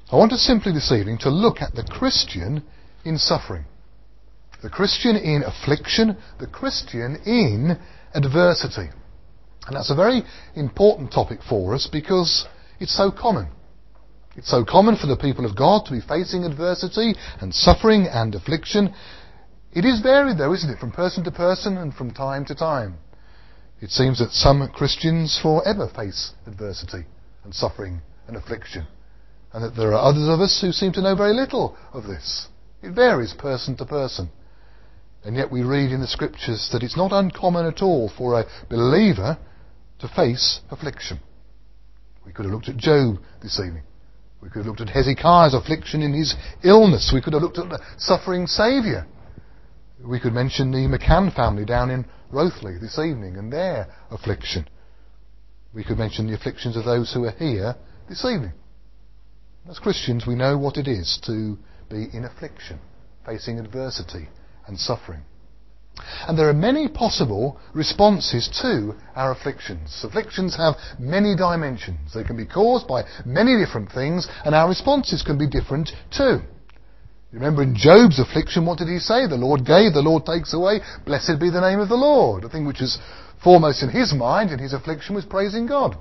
I want us simply this evening to look at the Christian in suffering. The Christian in affliction, the Christian in adversity. And that's a very important topic for us because it's so common. It's so common for the people of God to be facing adversity and suffering and affliction. It is varied though, isn't it, from person to person and from time to time. It seems that some Christians forever face adversity and suffering and affliction, and that there are others of us who seem to know very little of this. It varies person to person. And yet we read in the Scriptures that it's not uncommon at all for a believer to face affliction. We could have looked at Job this evening. We could have looked at Hezekiah's affliction in his illness. We could have looked at the suffering Saviour. We could mention the McCann family down in Rothley this evening and their affliction. We could mention the afflictions of those who are here this evening. As Christians, we know what it is to be in affliction, facing adversity and suffering. And there are many possible responses to our afflictions. Afflictions have many dimensions. They can be caused by many different things, and our responses can be different too. Remember in Job's affliction, what did he say? The Lord gave, the Lord takes away. Blessed be the name of the Lord. The thing which is foremost in his mind in his affliction was praising God.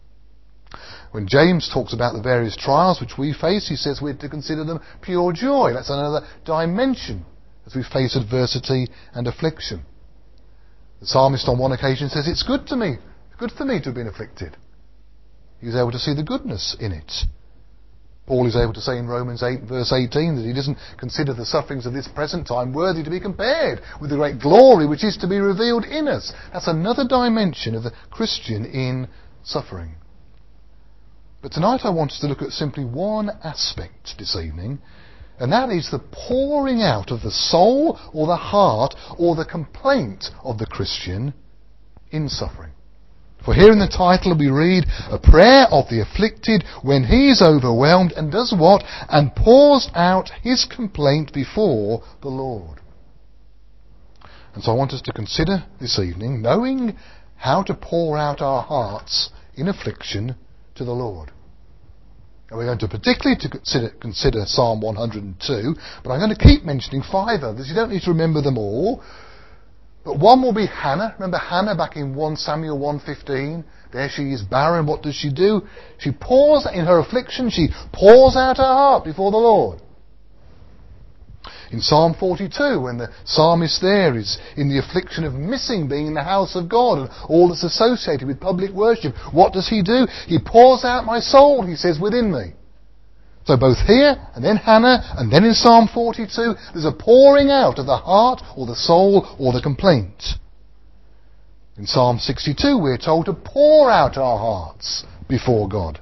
When James talks about the various trials which we face, he says we're to consider them pure joy. That's another dimension as we face adversity and affliction. The psalmist on one occasion says, it's good for me to have been afflicted. He was able to see the goodness in it. Paul is able to say in Romans 8 verse 18 that he doesn't consider the sufferings of this present time worthy to be compared with the great glory which is to be revealed in us. That's another dimension of the Christian in suffering. But tonight I want us to look at simply one aspect this evening, and that is the pouring out of the soul or the heart or the complaint of the Christian in suffering. For here in the title we read, a prayer of the afflicted when he is overwhelmed and does what? And pours out his complaint before the Lord. And so I want us to consider this evening, knowing how to pour out our hearts in affliction to the Lord. And we're going to particularly consider Psalm 102, but I'm going to keep mentioning 5 others. You don't need to remember them all. But one will be Hannah. Remember Hannah back in 1 Samuel 1:15? There she is barren. What does she do? She pours, in her affliction, she pours out her heart before the Lord. In Psalm 42, when the psalmist there is in the affliction of missing being in the house of God and all that's associated with public worship, what does he do? He pours out my soul, he says, within me. So both here, and then Hannah, and then in Psalm 42, there's a pouring out of the heart, or the soul, or the complaint. In Psalm 62, we're told to pour out our hearts before God.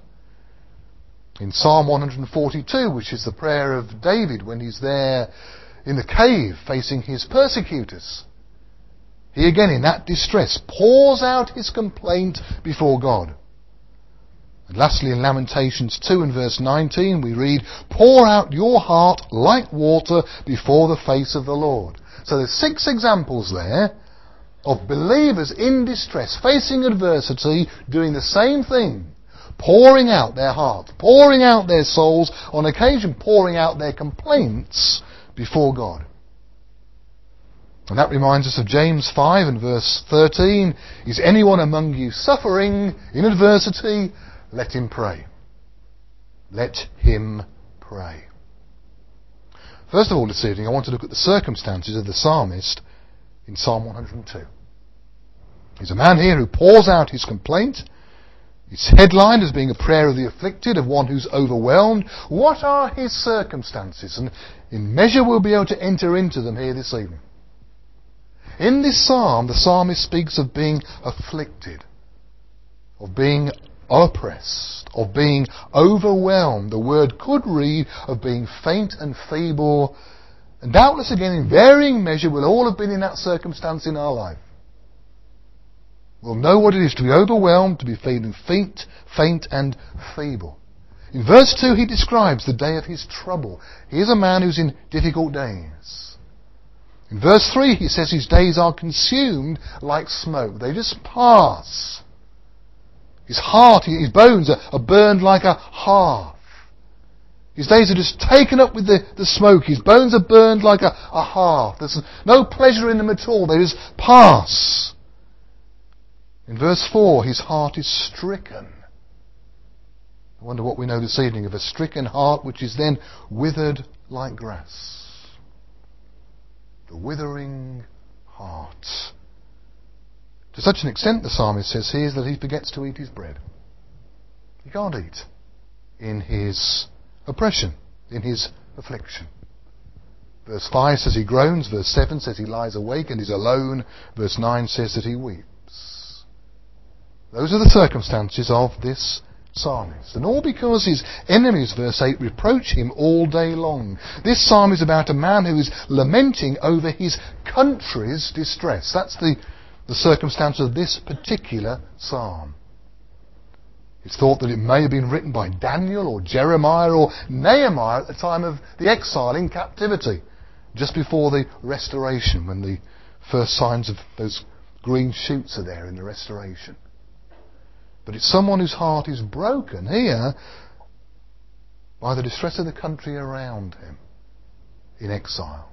In Psalm 142, which is the prayer of David when he's there in the cave facing his persecutors, he again in that distress pours out his complaint before God. And lastly in Lamentations 2 and verse 19 we read, pour out your heart like water before the face of the Lord. So there's 6 examples there of believers in distress, facing adversity, doing the same thing. Pouring out their hearts, pouring out their souls, on occasion pouring out their complaints before God. And that reminds us of James 5 and verse 13. Is anyone among you suffering in adversity? Let him pray. Let him pray. First of all this evening I want to look at the circumstances of the psalmist in Psalm 102. He's a man here who pours out his complaint. It's headlined as being a prayer of the afflicted, of one who's overwhelmed. What are his circumstances? And in measure we'll be able to enter into them here this evening. In this psalm, the psalmist speaks of being afflicted, of being oppressed, of being overwhelmed. The word could read of being faint and feeble. And doubtless again, in varying measure, we'll all have been in that circumstance in our life. We'll know what it is to be overwhelmed, to be feeling faint and feeble. In verse 2 he describes the day of his trouble. He is a man who's in difficult days. In verse 3 he says his days are consumed like smoke. They just pass. His heart, his bones are burned like a hearth. His days are just taken up with the smoke. His bones are burned like a hearth. There's no pleasure in them at all. They just pass. In verse 4, his heart is stricken. I wonder what we know this evening of a stricken heart which is then withered like grass. The withering heart. To such an extent, the psalmist says here, that he forgets to eat his bread. He can't eat in his oppression, in his affliction. Verse 5 says he groans. Verse 7 says he lies awake and is alone. Verse 9 says that he weeps. Those are the circumstances of this psalmist. And all because his enemies, verse 8, reproach him all day long. This psalm is about a man who is lamenting over his country's distress. That's the circumstance of this particular psalm. It's thought that it may have been written by Daniel or Jeremiah or Nehemiah at the time of the exile in captivity, just before the restoration, when the first signs of those green shoots are there in the restoration. But it's someone whose heart is broken here by the distress of the country around him in exile.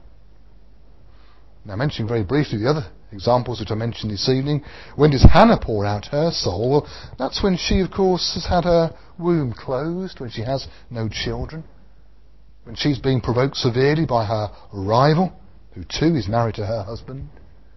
Now, mentioning very briefly the other examples which I mentioned this evening, when does Hannah pour out her soul? Well, that's when she, of course, has had her womb closed, when she has no children, when she's being provoked severely by her rival, who too is married to her husband.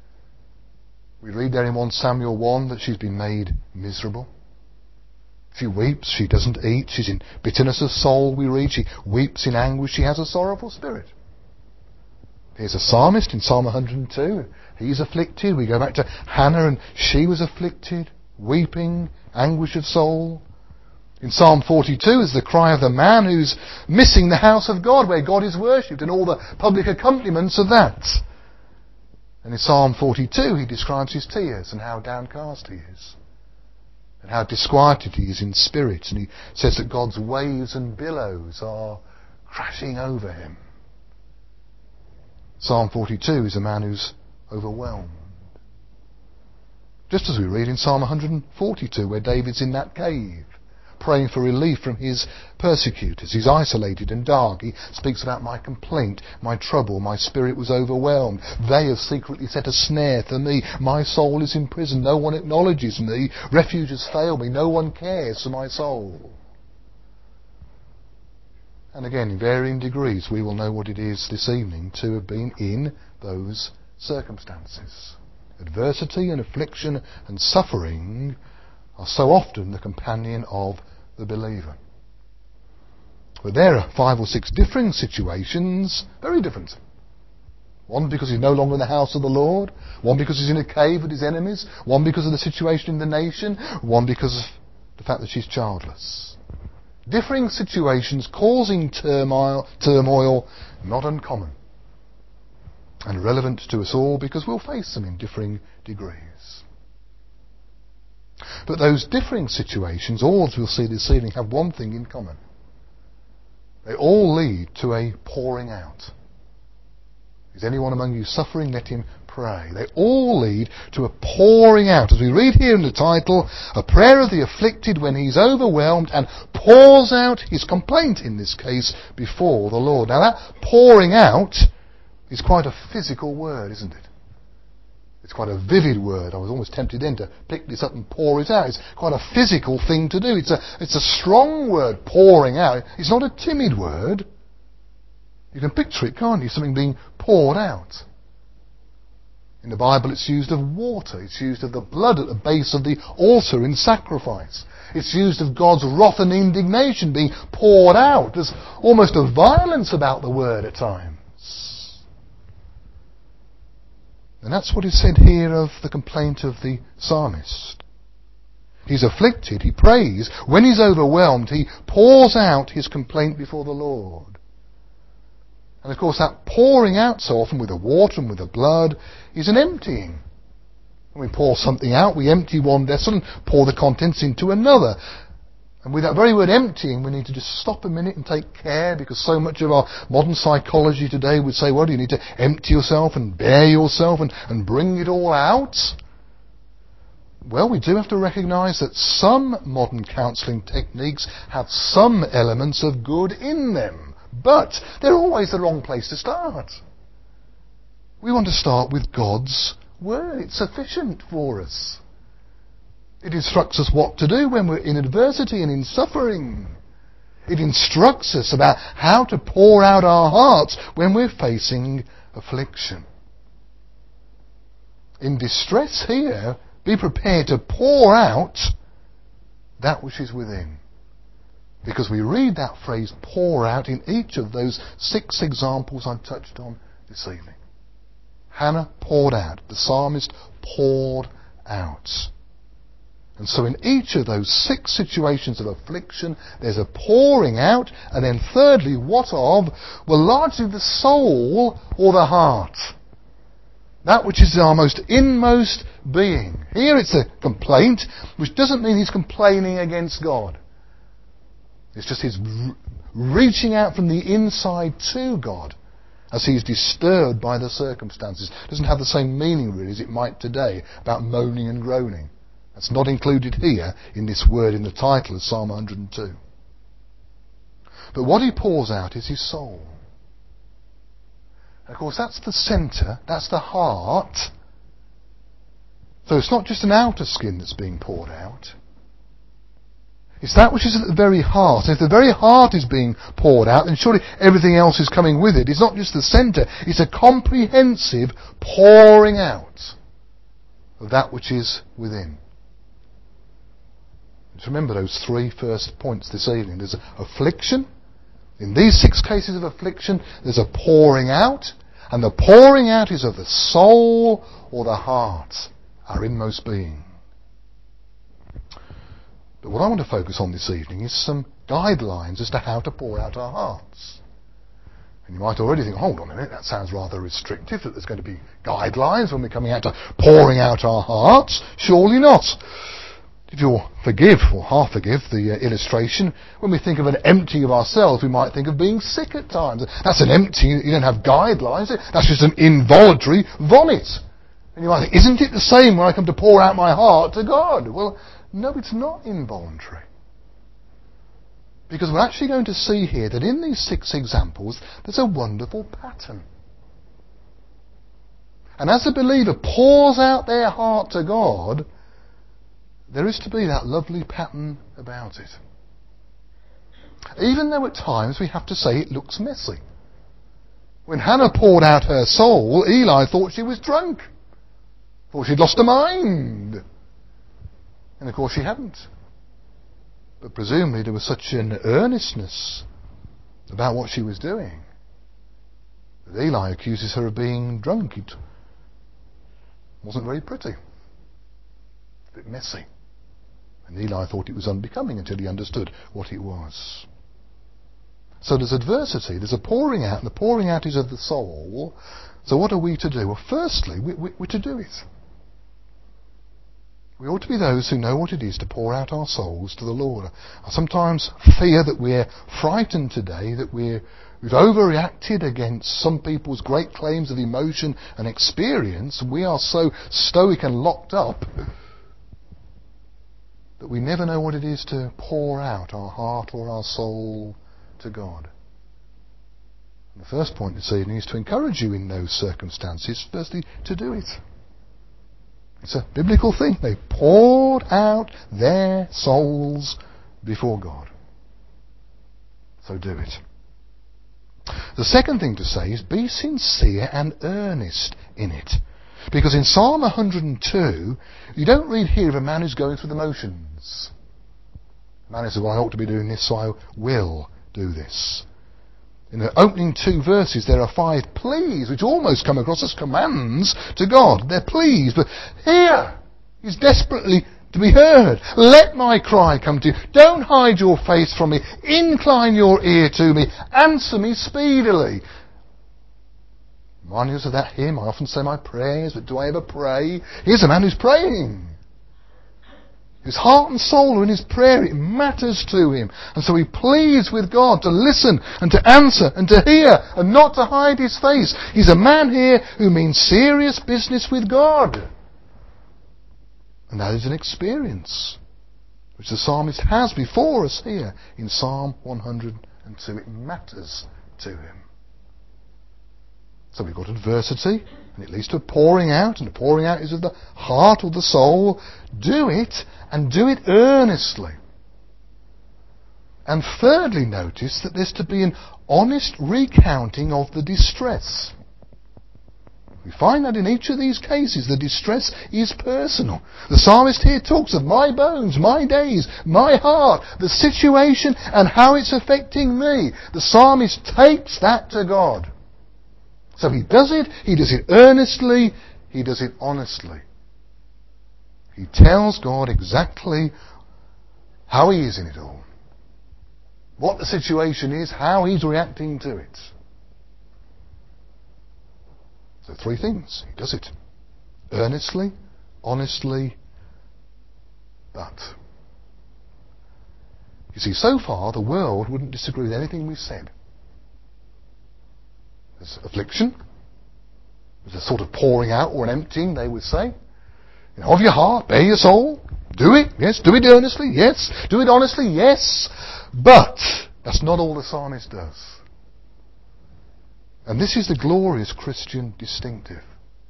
We read there in 1 Samuel 1 that she's been made miserable. She weeps, she doesn't eat, she's in bitterness of soul, we read. She weeps in anguish, she has a sorrowful spirit. Here's a psalmist in Psalm 102. He's afflicted. We go back to Hannah, and she was afflicted, weeping, anguish of soul. In Psalm 42 is the cry of the man who's missing the house of God, where God is worshipped, and all the public accompaniments of that. And in Psalm 42 he describes his tears and how downcast he is, and how disquieted he is in spirit. And he says that God's waves and billows are crashing over him. Psalm 42 is a man who's overwhelmed. Just as we read in Psalm 142, where David's in that cave, praying for relief from his persecutors. He's isolated and dark. He speaks about my complaint, my trouble, my spirit was overwhelmed. They have secretly set a snare for me. My soul is in prison. No one acknowledges me. Refuge has failed me. No one cares for my soul. And again, in varying degrees, we will know what it is this evening to have been in those circumstances. Adversity and affliction and suffering are so often the companion of the believer. But there are 5 or 6 differing situations, very different. One because he's no longer in the house of the Lord, one because he's in a cave with his enemies, one because of the situation in the nation, one because of the fact that she's childless. Differing situations causing turmoil, not uncommon, and relevant to us all because we'll face them in differing degrees. But those differing situations, all as we'll see this evening, have one thing in common. They all lead to a pouring out. Is anyone among you suffering? Let him pray. They all lead to a pouring out. As we read here in the title, a prayer of the afflicted when he's overwhelmed and pours out his complaint, in this case, before the Lord. Now that pouring out is quite a physical word, isn't it? It's quite a vivid word. I was almost tempted then to pick this up and pour it out. It's quite a physical thing to do. It's a strong word, pouring out. It's not a timid word. You can picture it, can't you? Something being poured out. In the Bible it's used of water. It's used of the blood at the base of the altar in sacrifice. It's used of God's wrath and indignation being poured out. There's almost a violence about the word at times. And that's what is said here of the complaint of the psalmist. He's afflicted, he prays. When he's overwhelmed, he pours out his complaint before the Lord. And of course that pouring out so often with the water and with the blood is an emptying. When we pour something out, we empty one vessel and pour the contents into another. And with that very word emptying, we need to just stop a minute and take care, because so much of our modern psychology today would say, well, you need to empty yourself and bare yourself and bring it all out. Well, we do have to recognise that some modern counselling techniques have some elements of good in them, but they're always the wrong place to start. We want to start with God's Word. It's sufficient for us. It instructs us what to do when we're in adversity and in suffering. It instructs us about how to pour out our hearts when we're facing affliction. In distress here, be prepared to pour out that which is within. Because we read that phrase, pour out, in each of those 6 examples I touched on this evening. Hannah poured out. The psalmist poured out. And so in each of those 6 situations of affliction, there's a pouring out. And then thirdly, what of? Well, largely the soul or the heart. That which is our most inmost being. Here it's a complaint, which doesn't mean he's complaining against God. It's just his reaching out from the inside to God as he's disturbed by the circumstances. It doesn't have the same meaning really as it might today about moaning and groaning. That's not included here in this word in the title of Psalm 102. But what he pours out is his soul. And of course that's the centre, that's the heart. So it's not just an outer skin that's being poured out. It's that which is at the very heart. And if the very heart is being poured out, then surely everything else is coming with it. It's not just the centre, it's a comprehensive pouring out of that which is within. Just remember those 3 first points this evening. There's affliction. In these 6 cases of affliction, there's a pouring out. And the pouring out is of the soul or the heart, our inmost being. But what I want to focus on this evening is some guidelines as to how to pour out our hearts. And you might already think, hold on a minute, that sounds rather restrictive, that there's going to be guidelines when we're coming out to pouring out our hearts. Surely not. If you'll forgive, or half forgive, the illustration, when we think of an emptying of ourselves, we might think of being sick at times. That's an empty, you don't have guidelines. That's just an involuntary vomit. And you might think, isn't it the same when I come to pour out my heart to God? Well, no, it's not involuntary. Because we're actually going to see here that in these 6 examples, there's a wonderful pattern. And as a believer pours out their heart to God, there is to be that lovely pattern about it. Even though at times we have to say it looks messy. When Hannah poured out her soul, Eli thought she was drunk. Thought she'd lost her mind. And of course she hadn't. But presumably there was such an earnestness about what she was doing that Eli accuses her of being drunk. It wasn't very pretty. A bit messy. And Eli thought it was unbecoming until he understood what it was. So there's adversity, there's a pouring out, and the pouring out is of the soul. So what are we to do? Well, firstly, we're to do it. We ought to be those who know what it is to pour out our souls to the Lord. I sometimes fear that we're frightened today, that we've overreacted against some people's great claims of emotion and experience. We are so stoic and locked up that we never know what it is to pour out our heart or our soul to God. And the first point this evening is to encourage you in those circumstances, firstly, to do it. It's a biblical thing. They poured out their souls before God. So do it. The second thing to say is be sincere and earnest in it. Because in Psalm 102, you don't read here of a man who's going through the motions. A man who says, well, I ought to be doing this, so I will do this. In the opening 2 verses, there are 5 pleas, which almost come across as commands to God. They're pleas, but here, he's desperately to be heard. Let my cry come to you. Don't hide your face from me. Incline your ear to me. Answer me speedily. Reminding us of that hymn, I often say my prayers, but do I ever pray? Here's a man who's praying. His heart and soul are in his prayer. It matters to him. And so he pleads with God to listen and to answer and to hear and not to hide his face. He's a man here who means serious business with God. And that is an experience which the psalmist has before us here in Psalm 102. It matters to him. So we've got adversity, and it leads to a pouring out, and the pouring out is of the heart or the soul. Do it, and do it earnestly. And thirdly, notice that there's to be an honest recounting of the distress. We find that in each of these cases the distress is personal. The psalmist here talks of my bones, my days, my heart, the situation and how it's affecting me. The psalmist takes that to God. So he does it earnestly, he does it honestly. He tells God exactly how he is in it all. What the situation is, how he's reacting to it. So three things. He does it earnestly, honestly, but. You see, so far the world wouldn't disagree with anything we've said. There's affliction. There's a sort of pouring out or an emptying, they would say. Of your heart, bare your soul. Do it, yes. Do it earnestly, yes. Do it honestly, yes. But that's not all the psalmist does. And this is the glorious Christian distinctive.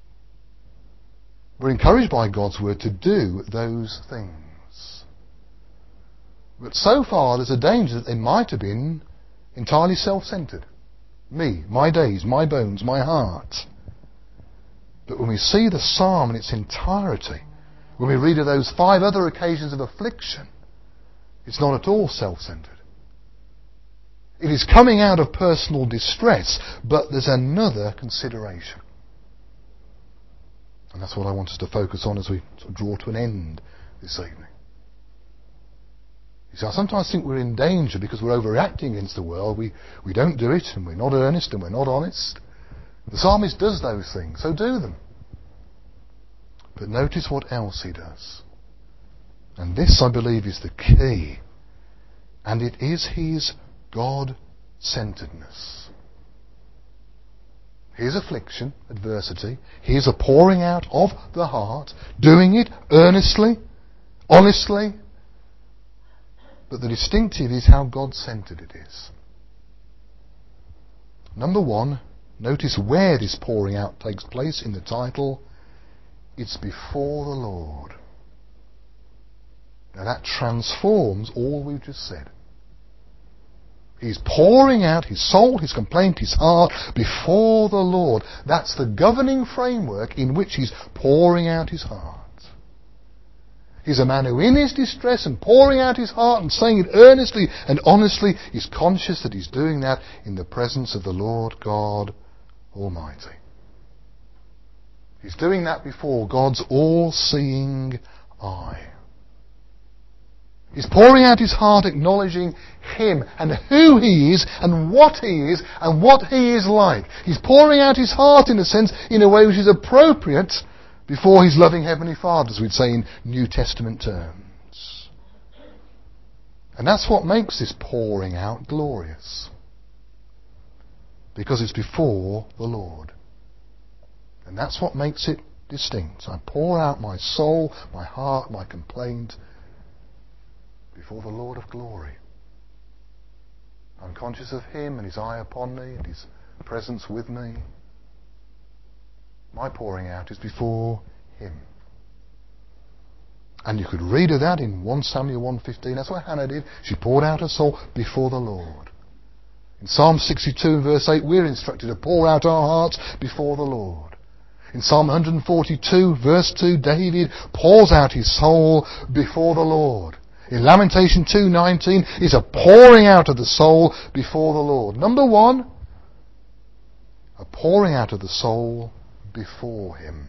We're encouraged by God's word to do those things. But so far there's a danger that they might have been entirely self-centred. Me, my days, my bones, my heart. But when we see the psalm in its entirety, when we read of those 5 other occasions of affliction, it's not at all self-centred. It is coming out of personal distress, but there's another consideration. And that's what I want us to focus on as we sort of draw to an end this evening. You see, I sometimes think we're in danger because we're overreacting against the world. We don't do it, and we're not earnest, and we're not honest. The psalmist does those things, so do them. But notice what else he does. And this, I believe, is the key. And it is his God-centeredness. Here's affliction, adversity. Here's a pouring out of the heart, doing it earnestly, honestly. But the distinctive is how God-centered it is. Number 1, notice where this pouring out takes place in the title. It's before the Lord. Now that transforms all we've just said. He's pouring out his soul, his complaint, his heart before the Lord. That's the governing framework in which he's pouring out his heart. He's a man who in his distress and pouring out his heart and saying it earnestly and honestly is conscious that he's doing that in the presence of the Lord God Almighty. He's doing that before God's all-seeing eye. He's pouring out his heart, acknowledging him and who he is and what he is and what he is like. He's pouring out his heart, in a sense, in a way which is appropriate before his loving Heavenly Father, as we'd say in New Testament terms. And that's what makes this pouring out glorious. Because it's before the Lord. And that's what makes it distinct. I pour out my soul, my heart, my complaint before the Lord of glory. I'm conscious of him and his eye upon me and his presence with me. My pouring out is before him. And you could read of that in 1 Samuel 1:15. That's what Hannah did. She poured out her soul before the Lord. In Psalm 62 verse 8, we're instructed to pour out our hearts before the Lord. In Psalm 142 verse 2, David pours out his soul before the Lord. In Lamentation 2:19 is a pouring out of the soul before the Lord. Number 1, a pouring out of the soul before him.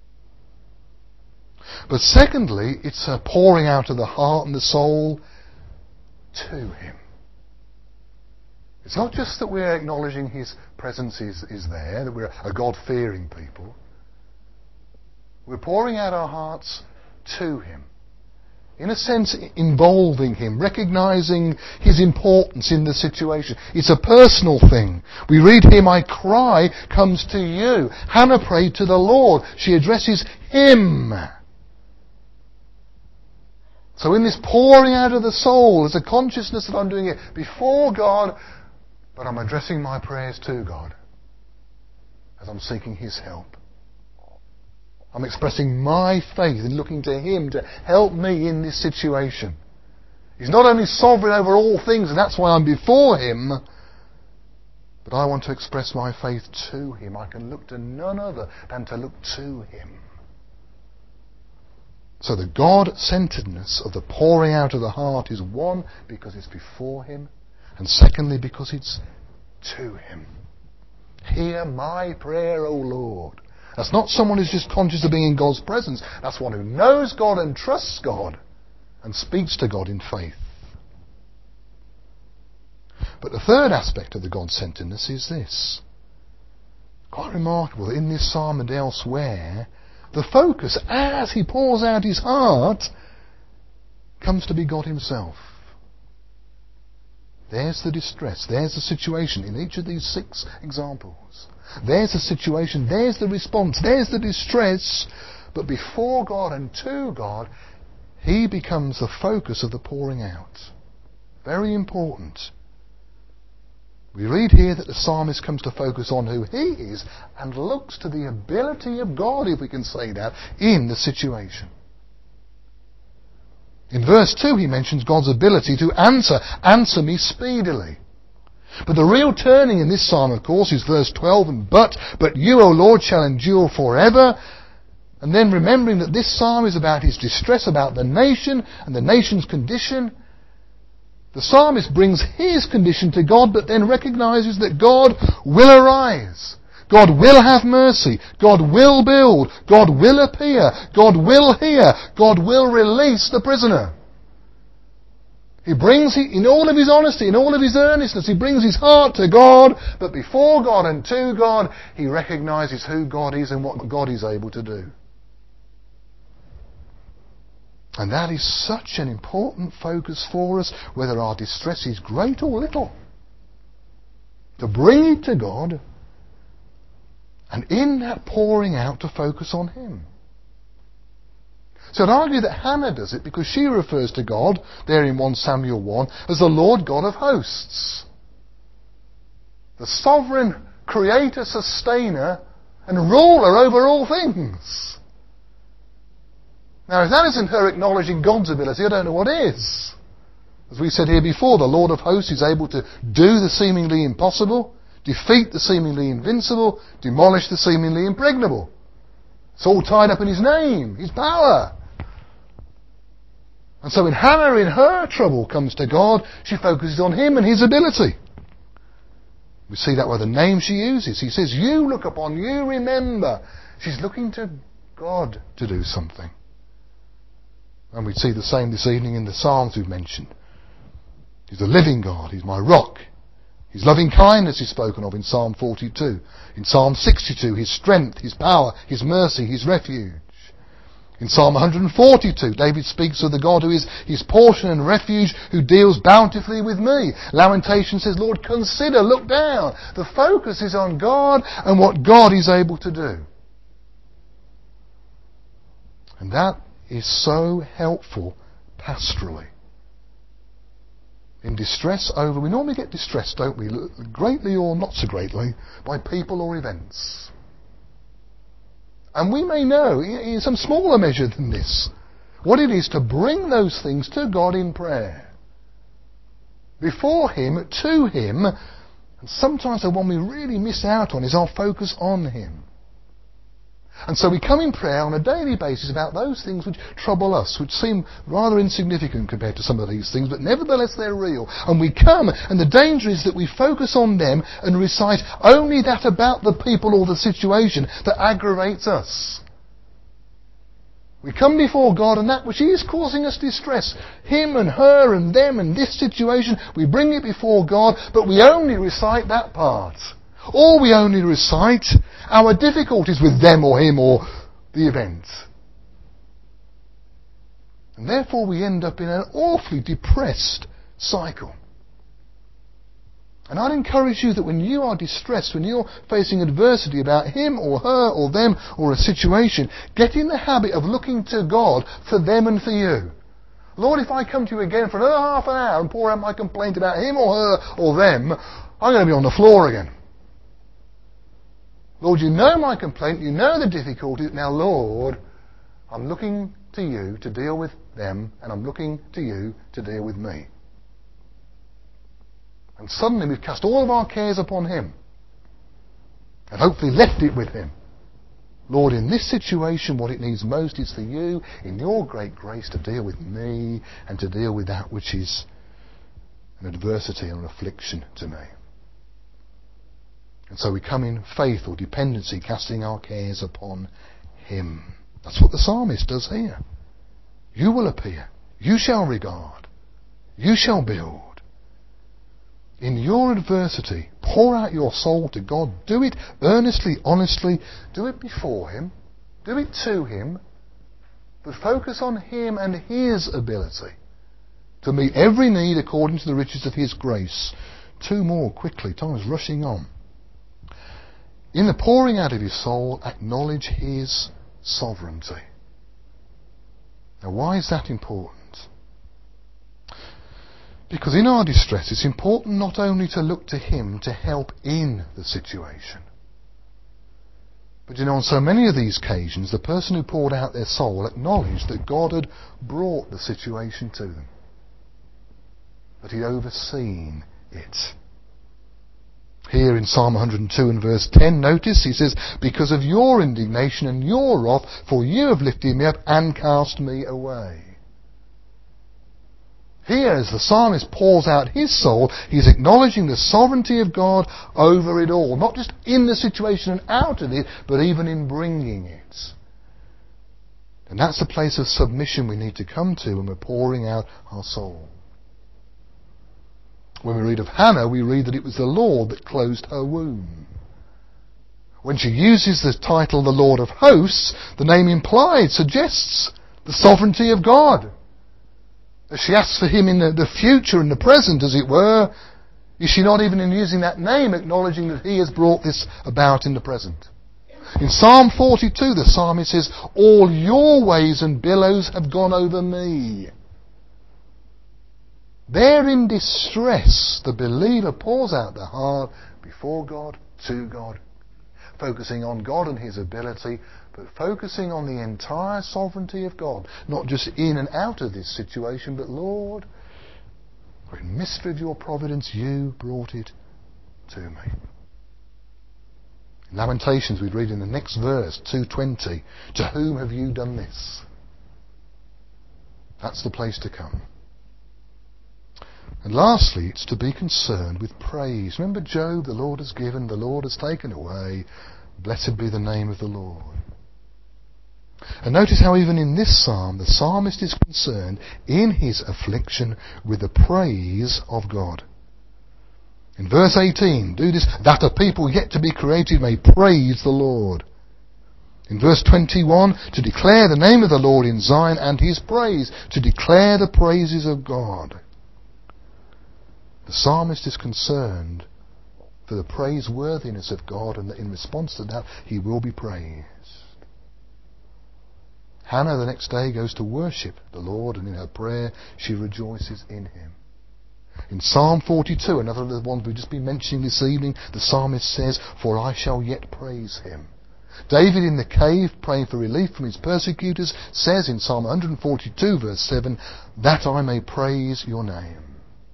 But secondly, it's a pouring out of the heart and the soul to him. It's not just that we're acknowledging his presence is there, that we're a God-fearing people. We're pouring out our hearts to him. In a sense, involving him, recognising his importance in the situation. It's a personal thing. We read here, my cry comes to you. Hannah prayed to the Lord. She addresses him. So in this pouring out of the soul, there's a consciousness that I'm doing it before God, but I'm addressing my prayers to God as I'm seeking His help. I'm expressing my faith and looking to Him to help me in this situation. He's not only sovereign over all things, and that's why I'm before Him, but I want to express my faith to Him. I can look to none other than to look to Him. So the God-centeredness of the pouring out of the heart is, one, because it's before Him, and secondly, because it's to Him. Hear my prayer, O Lord. That's not someone who's just conscious of being in God's presence. That's one who knows God and trusts God and speaks to God in faith. But the third aspect of the God-centeredness is this. Quite remarkable that in this psalm and elsewhere, the focus, as he pours out his heart, comes to be God Himself. There's the distress, there's the situation in each of these 6 examples. There's the situation, there's the response, there's the distress, but before God and to God, He becomes the focus of the pouring out. Very important. We read here that the psalmist comes to focus on who he is and looks to the ability of God, if we can say that, in the situation. In verse 2 he mentions God's ability to answer me speedily. But the real turning in this psalm, of course, is verse 12, and but you, O Lord, shall endure forever. And then remembering that this psalm is about his distress, about the nation and the nation's condition, the psalmist brings his condition to God, but then recognizes that God will arise. God will have mercy. God will build. God will appear. God will hear. God will release the prisoner. He brings, in all of his honesty, in all of his earnestness, he brings his heart to God, but before God and to God, he recognizes who God is and what God is able to do. And that is such an important focus for us, whether our distress is great or little. To bring it to God, and in that pouring out to focus on Him. So I'd argue that Hannah does it because she refers to God, there in 1 Samuel 1, as the Lord God of hosts. The sovereign creator, sustainer, and ruler over all things. Now, if that isn't her acknowledging God's ability, I don't know what is. As we said here before, the Lord of hosts is able to do the seemingly impossible, defeat the seemingly invincible, demolish the seemingly impregnable. It's all tied up in His name, His power. And so when Hannah, in her trouble, comes to God, she focuses on Him and His ability. We see that by the name she uses. He says, you look upon, you remember. She's looking to God to do something. And we see the same this evening in the Psalms we've mentioned. He's the living God. He's my rock. His loving kindness is spoken of in Psalm 42. In Psalm 62, His strength, His power, His mercy, His refuge. In Psalm 142, David speaks of the God who is His portion and refuge, who deals bountifully with me. Lamentation says, Lord, consider, look down. The focus is on God and what God is able to do. And that is so helpful pastorally. In distress over, we normally get distressed, don't we, greatly or not so greatly, by people or events. And we may know, in some smaller measure than this, what it is to bring those things to God in prayer. Before Him, to Him, and sometimes the one we really miss out on is our focus on Him. And so we come in prayer on a daily basis about those things which trouble us, which seem rather insignificant compared to some of these things, but nevertheless they're real. And we come, and the danger is that we focus on them and recite only that about the people or the situation that aggravates us. We come before God, and that which is causing us distress, Him and her and them and this situation, we bring it before God, but we only recite that part. Or we only recite our difficulties with them or him or the event. And therefore we end up in an awfully depressed cycle. And I'd encourage you that when you are distressed, when you're facing adversity about him or her or them or a situation, get in the habit of looking to God for them and for you. Lord, if I come to you again for another half an hour and pour out my complaint about him or her or them, I'm going to be on the floor again. Lord, you know my complaint, you know the difficulties. Now, Lord, I'm looking to you to deal with them, and I'm looking to you to deal with me. And suddenly we've cast all of our cares upon him, and hopefully left it with him. Lord, in this situation, what it needs most is for you, in your great grace, to deal with me and to deal with that which is an adversity and an affliction to me. And so we come in faith or dependency, casting our cares upon him. That's what the psalmist does here. You will appear. You shall regard. You shall build. In your adversity, pour out your soul to God. Do it earnestly, honestly. Do it before him. Do it to him. But focus on him and his ability to meet every need according to the riches of his grace. Two more quickly. Time is rushing on. In the pouring out of your soul, acknowledge his sovereignty. Now, why is that important? Because in our distress, it's important not only to look to him to help in the situation, but on so many of these occasions, the person who poured out their soul acknowledged that God had brought the situation to them, that he'd overseen it. Here in Psalm 102 and verse 10, notice he says, because of your indignation and your wrath, for you have lifted me up and cast me away. Here, as the psalmist pours out his soul, he's acknowledging the sovereignty of God over it all. Not just in the situation and out of it, but even in bringing it. And that's the place of submission we need to come to when we're pouring out our soul. When we read of Hannah, we read that it was the Lord that closed her womb. When she uses the title the Lord of Hosts, the name implied suggests the sovereignty of God. As she asks for him in the future and the present, as it were, is she not even in using that name acknowledging that he has brought this about in the present? In Psalm 42, the psalmist says, all your waves and billows have gone over me. There in distress, the believer pours out their heart before God, to God, focusing on God and his ability, but focusing on the entire sovereignty of God, not just in and out of this situation, but Lord, in mystery of your providence, you brought it to me. In Lamentations, we read in the next verse, 2:20, to whom have you done this? That's the place to come. And lastly, it's to be concerned with praise. Remember Job, the Lord has given, the Lord has taken away. Blessed be the name of the Lord. And notice how even in this psalm, the psalmist is concerned in his affliction with the praise of God. In verse 18, do this, that a people yet to be created may praise the Lord. In verse 21, to declare the name of the Lord in Zion and his praise, to declare the praises of God. The psalmist is concerned for the praiseworthiness of God, and that in response to that, he will be praised. Hannah the next day goes to worship the Lord, and in her prayer she rejoices in him. In Psalm 42, another of the ones we've just been mentioning this evening, the psalmist says, for I shall yet praise him. David in the cave, praying for relief from his persecutors, says in Psalm 142 verse 7, that I may praise your name.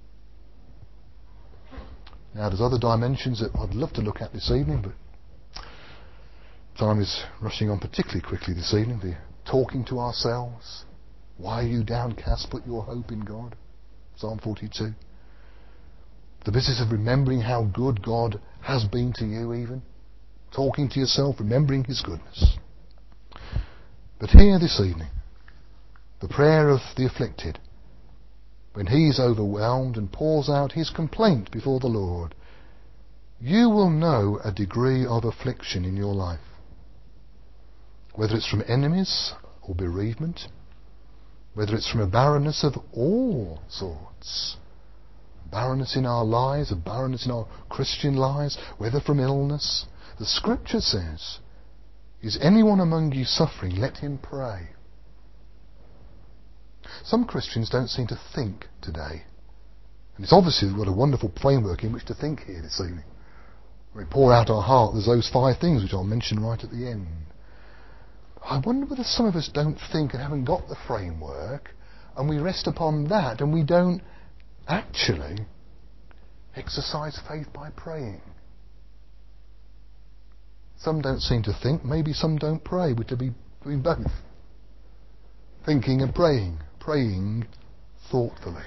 Now there's other dimensions that I'd love to look at this evening, but time is rushing on particularly quickly this evening. The talking to ourselves. Why are you downcast? Put your hope in God. Psalm 42. The business of remembering how good God has been to you even. Talking to yourself, remembering his goodness. But here this evening, the prayer of the afflicted, when he is overwhelmed and pours out his complaint before the Lord, you will know a degree of affliction in your life. Whether it's from enemies or bereavement, whether it's from a barrenness of all sorts, barrenness in our lives, a barrenness in our Christian lives, whether from illness, the Scripture says, is anyone among you suffering? Let him pray. Some Christians don't seem to think today. And it's obviously we've got a wonderful framework in which to think here this evening. When we pour out our heart, there's those 5 things which I'll mention right at the end. I wonder whether some of us don't think and haven't got the framework, and we rest upon that, and we don't actually exercise faith by praying. Some don't seem to think, maybe some don't pray. We're to be doing both. Thinking and praying. Praying thoughtfully.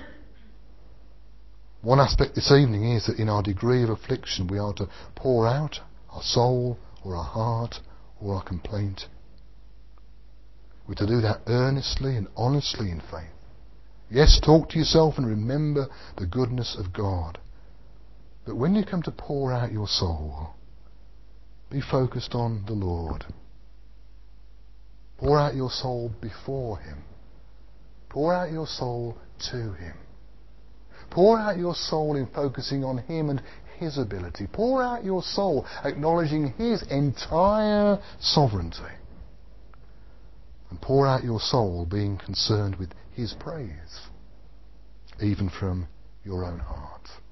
One aspect this evening is that in our degree of affliction we are to pour out our soul or our heart or our complaint. We're to do that earnestly and honestly in faith. Yes, talk to yourself and remember the goodness of God. But when you come to pour out your soul, be focused on the Lord. Pour out your soul before Him. Pour out your soul to Him. Pour out your soul in focusing on Him and His ability. Pour out your soul acknowledging His entire sovereignty. And pour out your soul being concerned with His praise, even from your own heart.